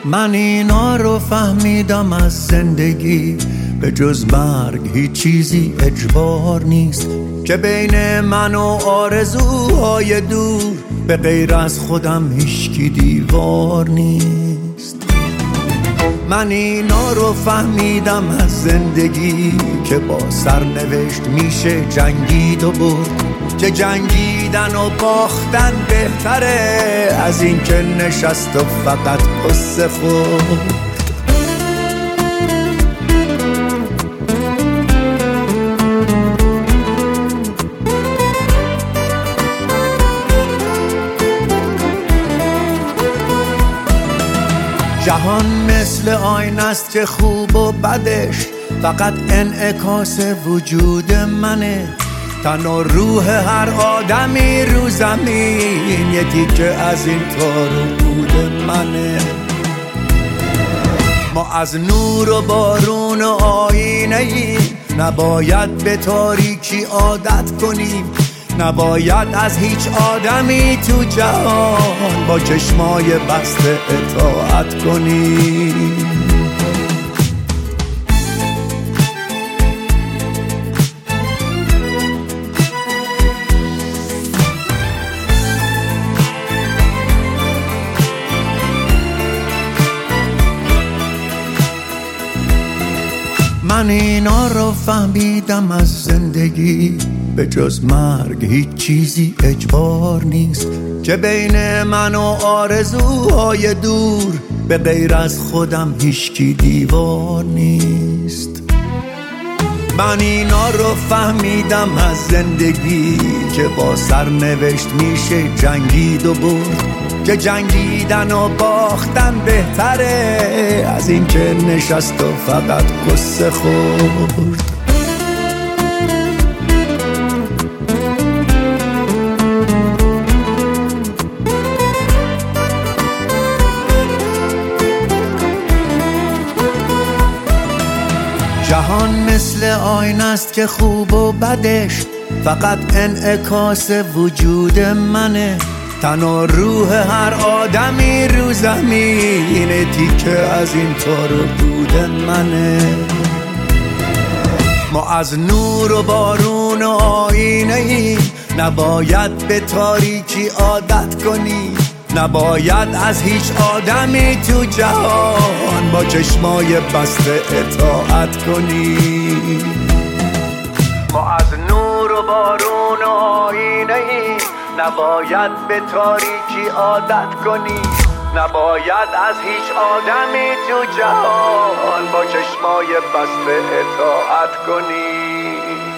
من اینا رو فهمیدم از زندگی، به جز مرگ هیچ چیزی اجبار نیست، که بین من و آرزوهای دور به غیر از خودم هیچکی دیوار نیست. من اینا رو فهمیدم از زندگی، که با سرنوشت میشه جنگید و برد، که جنگیدن و باختن بهتره از این که نشست و فقط قصه خورد. جهان مثل آینه است که خوب و بدش فقط انعکاس وجود منه، تن و روح هر آدمی رو زمین یه تیکه از این تار و پود منه. ما از نور و بارون و آینه ایم، نباید به تاریکی عادت کنیم، نباید از هیچ آدمی تو جهان با چشمای بسته اطاعت کنیم. من اینا رو فهمیدم از زندگی، به جز مرگ هیچ چیزی اجبار نیست، که بین من و آرزوهای دور به غیر از خودم هیچکی دیوار نیست. من اینا رو فهمیدم از زندگی، که با سرنوشت میشه جنگید و برد، که جنگیدن و باختن بهتره از این که نشست و فقط قصه خورد. جهان مثل آینه است که خوب و بدش فقط انعکاس وجود منه، تن و روح هر آدمی رو زمین تیکه از این تار و پود منه. ما از نور و بارون و آینه ایم، نباید به تاریکی عادت کنیم، نباید از هیچ آدمی تو جهان با چشمای بسته اطاعت کنیم. ما از نور و بارون و آینه ایم، نباید به تاریکی عادت کنیم، نباید از هیچ آدمی تو جهان با چشمای بسته اطاعت کنیم.